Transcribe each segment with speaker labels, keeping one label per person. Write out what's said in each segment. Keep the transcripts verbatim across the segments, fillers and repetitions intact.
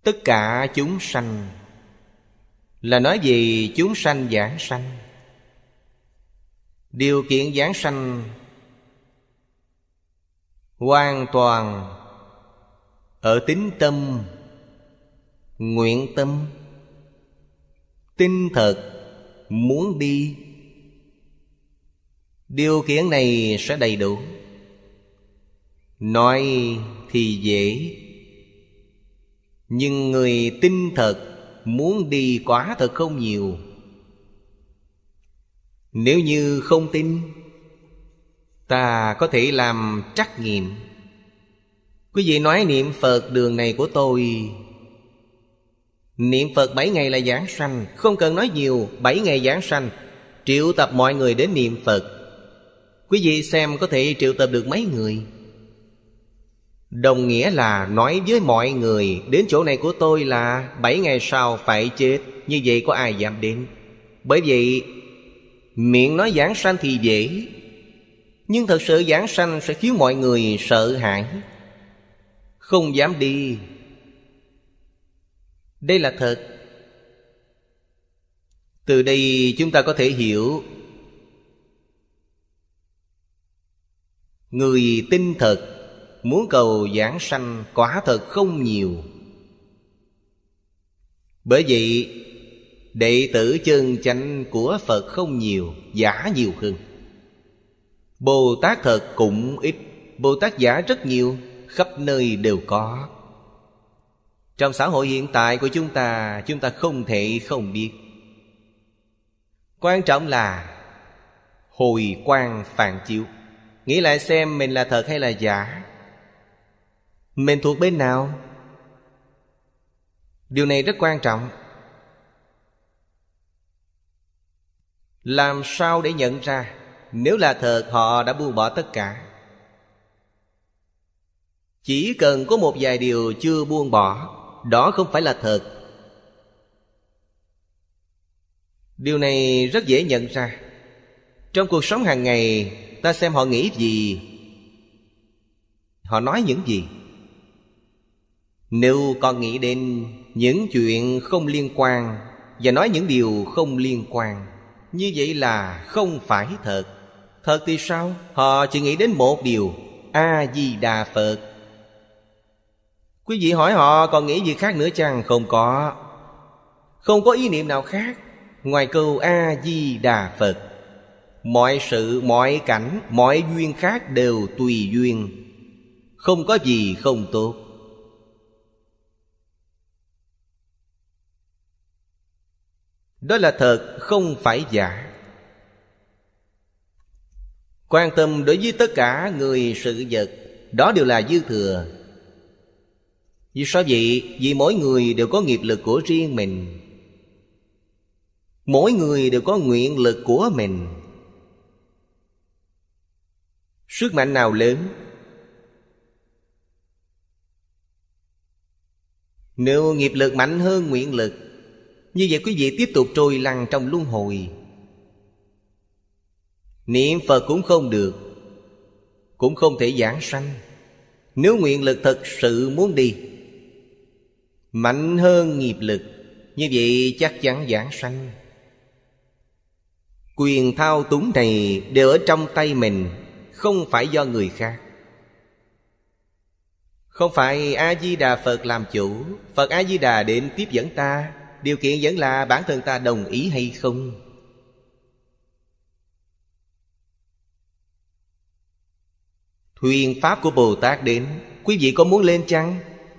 Speaker 1: tất cả chúng sanh, là nói về chúng sanh giảng sanh. Điều kiện giảng sanh hoàn toàn ở tín tâm, nguyện tâm, tin thật, muốn đi. Điều kiện này sẽ đầy đủ. Nói thì dễ, nhưng người tin thật, muốn đi quả thật không nhiều. Nếu như không tin, ta có thể làm trắc nghiệm. Quý vị nói niệm Phật đường này của tôi, niệm Phật bảy ngày là giảng sanh. Không cần nói nhiều, bảy ngày giảng sanh. Triệu tập mọi người đến niệm Phật. Quý vị xem có thể triệu tập được mấy người? Đồng nghĩa là nói với mọi người, đến chỗ này của tôi là bảy ngày sau phải chết. Như vậy có ai dám đến? Bởi vậy miệng nói giảng sanh thì dễ, nhưng thật sự giảng sanh sẽ khiến mọi người sợ hãi, không dám đi. Đây là thật. Từ đây chúng ta có thể hiểu, người tin thật, muốn cầu giảng sanh quả thật không nhiều. Bởi vậy đệ tử chân chánh của Phật không nhiều, giả nhiều hơn. Bồ Tát thật cũng ít, Bồ Tát giả rất nhiều, khắp nơi đều có. Trong xã hội hiện tại của chúng ta, chúng ta không thể không biết. Quan trọng là hồi quang phản chiếu. Nghĩ lại xem mình là thật hay là giả, mình thuộc bên nào. Điều này rất quan trọng. Làm sao để nhận ra? Nếu là thật, họ đã buông bỏ tất cả. Chỉ cần có một vài điều chưa buông bỏ, đó không phải là thật. Điều này rất dễ nhận ra. Trong cuộc sống hàng ngày, ta xem họ nghĩ gì, họ nói những gì. Nếu con nghĩ đến những chuyện không liên quan và nói những điều không liên quan, như vậy là không phải thật. Thật thì sao? Họ chỉ nghĩ đến một điều: A-di-đà Phật. Quý vị hỏi họ còn nghĩ gì khác nữa chăng? Không có. Không có ý niệm nào khác ngoài câu A-di-đà Phật. Mọi sự, mọi cảnh, mọi duyên khác đều tùy duyên, không có gì không tốt. Đó là thật, không phải giả. Quan tâm đối với tất cả người sự vật, đó đều là dư thừa. Vì sao vậy? Vì mỗi người đều có nghiệp lực của riêng mình, mỗi người đều có nguyện lực của mình. Sức mạnh nào lớn? Nếu nghiệp lực mạnh hơn nguyện lực, như vậy quý vị tiếp tục trôi lăn trong luân hồi. Niệm Phật cũng không được, cũng không thể giảng sanh. Nếu nguyện lực thật sự muốn đi, mạnh hơn nghiệp lực, như vậy chắc chắn giảng sanh. Quyền thao túng này đều ở trong tay mình, không phải do người khác. Không phải A-di-đà Phật làm chủ. Phật A-di-đà đến tiếp dẫn ta, điều kiện vẫn là bản thân ta đồng ý hay không. Thuyên pháp của Bồ Tát đến, quý vị có muốn lên chăng?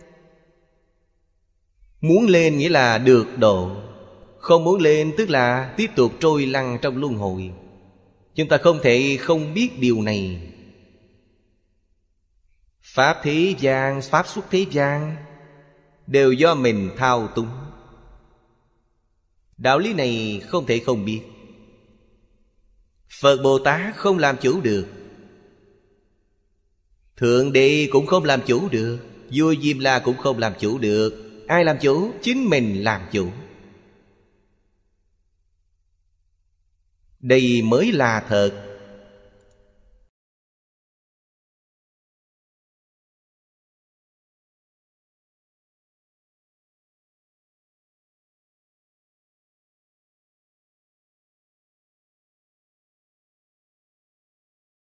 Speaker 1: Muốn lên nghĩa là được độ, không muốn lên tức là tiếp tục trôi lăn trong luân hồi. Chúng ta không thể không biết điều này. Pháp thế gian, pháp xuất thế gian đều do mình thao túng. Đạo lý này không thể không biết. Phật Bồ Tát không làm chủ được, Thượng Đế cũng không làm chủ được, Vua Diêm La cũng không làm chủ được. Ai làm chủ? Chính mình làm chủ. Đây mới là thật.